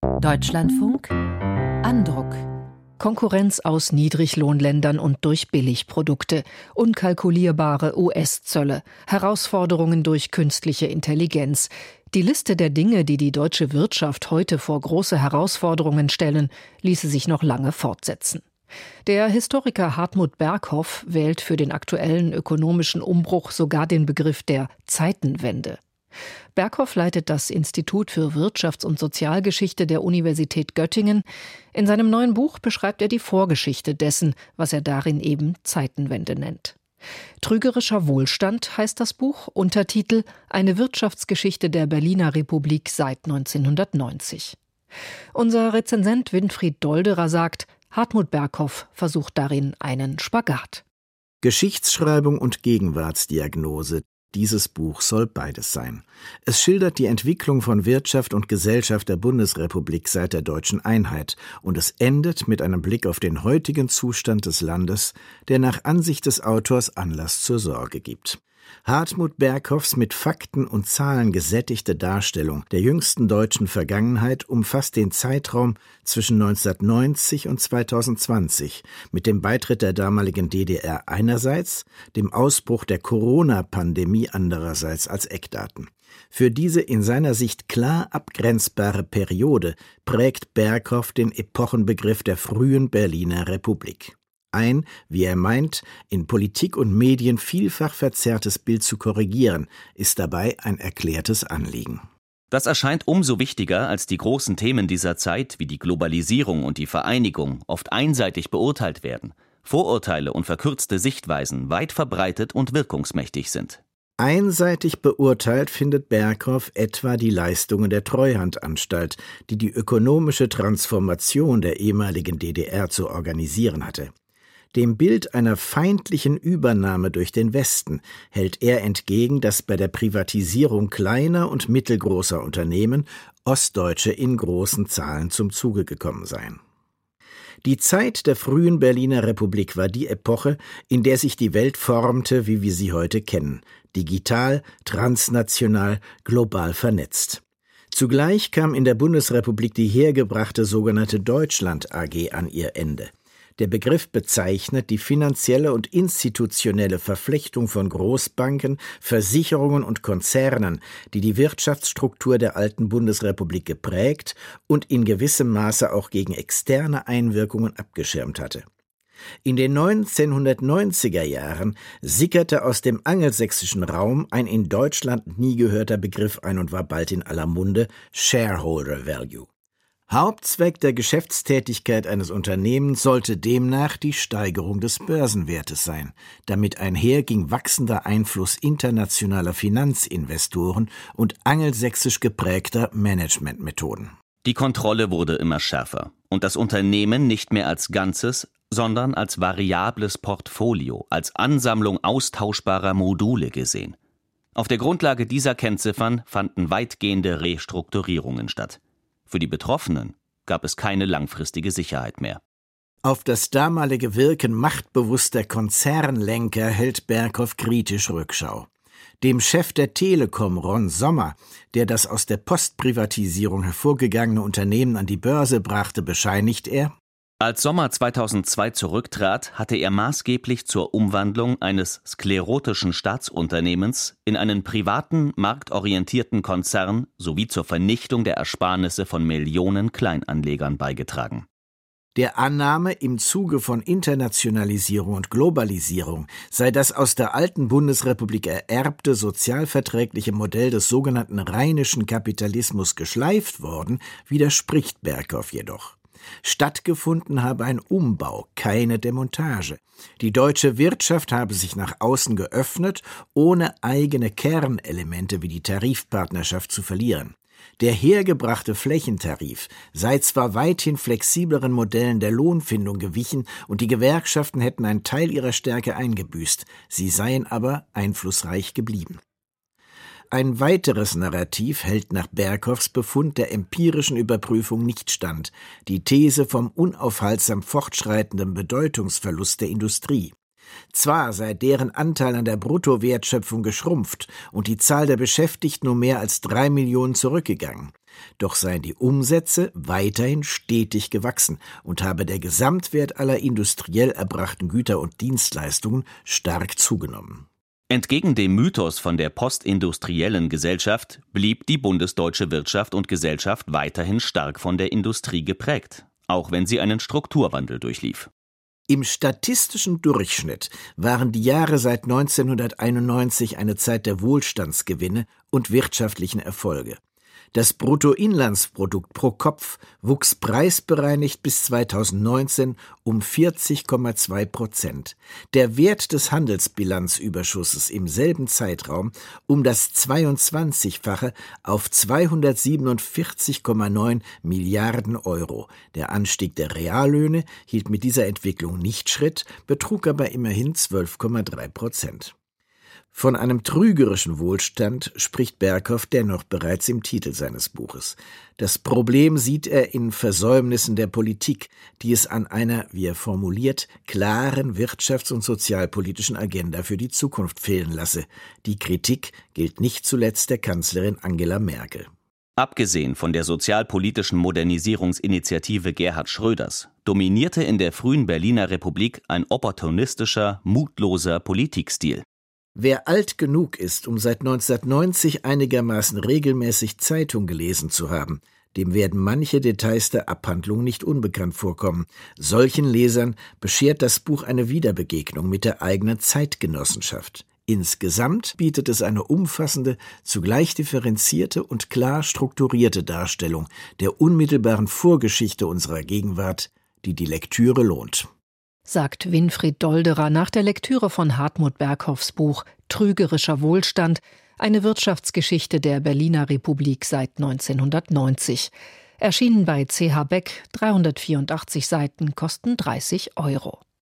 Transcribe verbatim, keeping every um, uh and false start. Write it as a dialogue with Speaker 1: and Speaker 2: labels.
Speaker 1: Deutschlandfunk Andruck. Konkurrenz aus Niedriglohnländern und durch Billigprodukte, unkalkulierbare U S-Zölle, Herausforderungen durch künstliche Intelligenz. Die Liste der Dinge, die die deutsche Wirtschaft heute vor große Herausforderungen stellen, ließe sich noch lange fortsetzen. Der Historiker Hartmut Berghoff wählt für den aktuellen ökonomischen Umbruch sogar den Begriff der Zeitenwende. Berghoff leitet das Institut für Wirtschafts- und Sozialgeschichte der Universität Göttingen. In seinem neuen Buch beschreibt er die Vorgeschichte dessen, was er darin eben Zeitenwende nennt. Trügerischer Wohlstand heißt das Buch, Untertitel Eine Wirtschaftsgeschichte der Berliner Republik seit neunzehnhundertneunzig. Unser Rezensent Winfried Dolderer sagt, Hartmut Berghoff versucht darin einen Spagat.
Speaker 2: Geschichtsschreibung und Gegenwartsdiagnose. Dieses Buch soll beides sein. Es schildert die Entwicklung von Wirtschaft und Gesellschaft der Bundesrepublik seit der deutschen Einheit und es endet mit einem Blick auf den heutigen Zustand des Landes, der nach Ansicht des Autors Anlass zur Sorge gibt. Hartmut Berghoffs mit Fakten und Zahlen gesättigte Darstellung der jüngsten deutschen Vergangenheit umfasst den Zeitraum zwischen neunzehnhundertneunzig und zweitausendzwanzig mit dem Beitritt der damaligen D D R einerseits, dem Ausbruch der Corona-Pandemie andererseits als Eckdaten. Für diese in seiner Sicht klar abgrenzbare Periode prägt Berghoff den Epochenbegriff der frühen Berliner Republik. Ein, wie er meint, in Politik und Medien vielfach verzerrtes Bild zu korrigieren, ist dabei ein erklärtes Anliegen.
Speaker 3: Das erscheint umso wichtiger, als die großen Themen dieser Zeit wie die Globalisierung und die Vereinigung oft einseitig beurteilt werden, Vorurteile und verkürzte Sichtweisen weit verbreitet und wirkungsmächtig sind.
Speaker 2: Einseitig beurteilt findet Berghoff etwa die Leistungen der Treuhandanstalt, die die ökonomische Transformation der ehemaligen D D R zu organisieren hatte. Dem Bild einer feindlichen Übernahme durch den Westen hält er entgegen, dass bei der Privatisierung kleiner und mittelgroßer Unternehmen Ostdeutsche in großen Zahlen zum Zuge gekommen seien. Die Zeit der frühen Berliner Republik war die Epoche, in der sich die Welt formte, wie wir sie heute kennen, digital, transnational, global vernetzt. Zugleich kam in der Bundesrepublik die hergebrachte sogenannte Deutschland A G an ihr Ende. Der Begriff bezeichnet die finanzielle und institutionelle Verflechtung von Großbanken, Versicherungen und Konzernen, die die Wirtschaftsstruktur der alten Bundesrepublik geprägt und in gewissem Maße auch gegen externe Einwirkungen abgeschirmt hatte. In den neunzehnhundertneunziger Jahren sickerte aus dem angelsächsischen Raum ein in Deutschland nie gehörter Begriff ein und war bald in aller Munde: Shareholder Value. Hauptzweck der Geschäftstätigkeit eines Unternehmens sollte demnach die Steigerung des Börsenwertes sein. Damit einher ging wachsender Einfluss internationaler Finanzinvestoren und angelsächsisch geprägter Managementmethoden.
Speaker 3: Die Kontrolle wurde immer schärfer und das Unternehmen nicht mehr als Ganzes, sondern als variables Portfolio, als Ansammlung austauschbarer Module gesehen. Auf der Grundlage dieser Kennziffern fanden weitgehende Restrukturierungen statt. Für die Betroffenen gab es keine langfristige Sicherheit mehr.
Speaker 2: Auf das damalige Wirken machtbewusster Konzernlenker hält Berghoff kritisch Rückschau. Dem Chef der Telekom, Ron Sommer, der das aus der Postprivatisierung hervorgegangene Unternehmen an die Börse brachte, bescheinigt er:
Speaker 3: Als Sommer zweitausendzwei zurücktrat, hatte er maßgeblich zur Umwandlung eines sklerotischen Staatsunternehmens in einen privaten, marktorientierten Konzern sowie zur Vernichtung der Ersparnisse von Millionen Kleinanlegern beigetragen.
Speaker 2: Der Annahme, im Zuge von Internationalisierung und Globalisierung sei das aus der alten Bundesrepublik ererbte sozialverträgliche Modell des sogenannten rheinischen Kapitalismus geschleift worden, widerspricht Berghoff jedoch. Stattgefunden habe ein Umbau, keine Demontage. Die deutsche Wirtschaft habe sich nach außen geöffnet, ohne eigene Kernelemente wie die Tarifpartnerschaft zu verlieren. Der hergebrachte Flächentarif sei zwar weithin flexibleren Modellen der Lohnfindung gewichen und die Gewerkschaften hätten einen Teil ihrer Stärke eingebüßt, sie seien aber einflussreich geblieben. Ein weiteres Narrativ hält nach Berghoffs Befund der empirischen Überprüfung nicht stand, die These vom unaufhaltsam fortschreitenden Bedeutungsverlust der Industrie. Zwar sei deren Anteil an der Bruttowertschöpfung geschrumpft und die Zahl der Beschäftigten um mehr als drei Millionen zurückgegangen, Doch seien die Umsätze weiterhin stetig gewachsen und habe der Gesamtwert aller industriell erbrachten Güter und Dienstleistungen stark zugenommen.
Speaker 3: Entgegen dem Mythos von der postindustriellen Gesellschaft blieb die bundesdeutsche Wirtschaft und Gesellschaft weiterhin stark von der Industrie geprägt, auch wenn sie einen Strukturwandel durchlief.
Speaker 2: Im statistischen Durchschnitt waren die Jahre seit neunzehnhunderteinundneunzig eine Zeit der Wohlstandsgewinne und wirtschaftlichen Erfolge. Das Bruttoinlandsprodukt pro Kopf wuchs preisbereinigt bis zweitausendneunzehn um vierzig Komma zwei Prozent. Der Wert des Handelsbilanzüberschusses im selben Zeitraum um das zweiundzwanzigfache auf zweihundertsiebenundvierzig Komma neun Milliarden Euro. Der Anstieg der Reallöhne hielt mit dieser Entwicklung nicht Schritt, betrug aber immerhin zwölf Komma drei Prozent. Von einem trügerischen Wohlstand spricht Berghoff dennoch bereits im Titel seines Buches. Das Problem sieht er in Versäumnissen der Politik, die es an einer, wie er formuliert, klaren wirtschafts- und sozialpolitischen Agenda für die Zukunft fehlen lasse. Die Kritik gilt nicht zuletzt der Kanzlerin Angela Merkel.
Speaker 3: Abgesehen von der sozialpolitischen Modernisierungsinitiative Gerhard Schröders dominierte in der frühen Berliner Republik ein opportunistischer, mutloser Politikstil.
Speaker 2: Wer alt genug ist, um seit neunzehnhundertneunzig einigermaßen regelmäßig Zeitung gelesen zu haben, dem werden manche Details der Abhandlung nicht unbekannt vorkommen. Solchen Lesern beschert das Buch eine Wiederbegegnung mit der eigenen Zeitgenossenschaft. Insgesamt bietet es eine umfassende, zugleich differenzierte und klar strukturierte Darstellung der unmittelbaren Vorgeschichte unserer Gegenwart, die die Lektüre lohnt.
Speaker 1: Sagt Winfried Dolderer nach der Lektüre von Hartmut Berghoffs Buch »Trügerischer Wohlstand«, eine Wirtschaftsgeschichte der Berliner Republik seit neunzehnhundertneunzig. Erschienen bei C H Beck, dreihundertvierundachtzig Seiten, kosten dreißig Euro.